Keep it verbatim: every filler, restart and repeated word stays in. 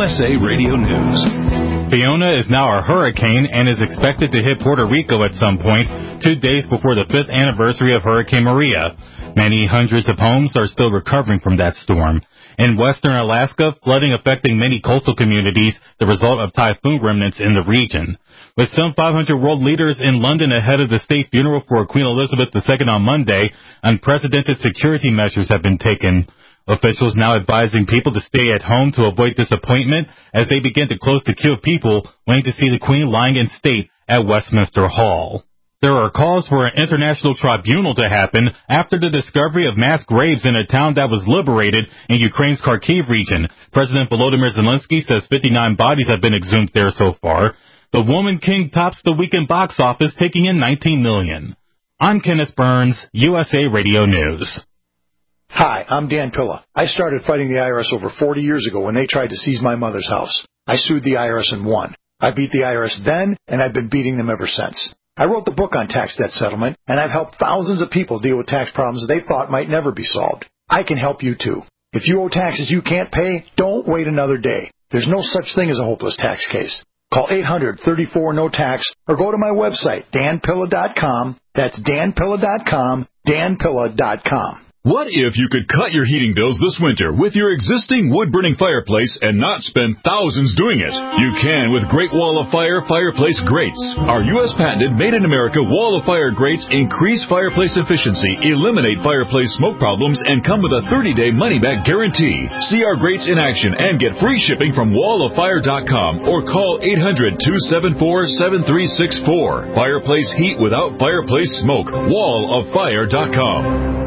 S A Radio News. Fiona is now a hurricane and is expected to hit Puerto Rico at some point, two days before the fifth anniversary of Hurricane Maria. Many hundreds of homes are still recovering from that storm. In western Alaska, flooding affecting many coastal communities, the result of typhoon remnants in the region. With some five hundred world leaders in London ahead of the state funeral for Queen Elizabeth the Second on Monday, unprecedented security measures have been taken. Officials now advising people to stay at home to avoid disappointment as they begin to close the queue of people waiting to see the Queen lying in state at Westminster Hall. There are calls for an international tribunal to happen after the discovery of mass graves in a town that was liberated in Ukraine's Kharkiv region. President Volodymyr Zelensky says fifty-nine bodies have been exhumed there so far. The Woman King tops the weekend box office, taking in nineteen million dollars. I'm Kenneth Burns, U S A Radio News. Hi, I'm Dan Pilla. I started fighting the I R S over forty years ago when they tried to seize my mother's house. I sued the I R S and won. I beat the I R S then, and I've been beating them ever since. I wrote the book on tax debt settlement, and I've helped thousands of people deal with tax problems they thought might never be solved. I can help you too. If you owe taxes you can't pay, don't wait another day. There's no such thing as a hopeless tax case. Call eight hundred, thirty-four, no tax or go to my website, dan pilla dot com. That's dan pilla dot com, dan pilla dot com. What if you could cut your heating bills this winter with your existing wood-burning fireplace and not spend thousands doing it? You can with Great Wall of Fire fireplace grates. Our U S patented made-in-America Wall of Fire grates increase fireplace efficiency, eliminate fireplace smoke problems, and come with a thirty-day money-back guarantee. See our grates in action and get free shipping from wall of fire dot com or call eight hundred, two seven four, seven three six four. Fireplace heat without fireplace smoke. wall of fire dot com.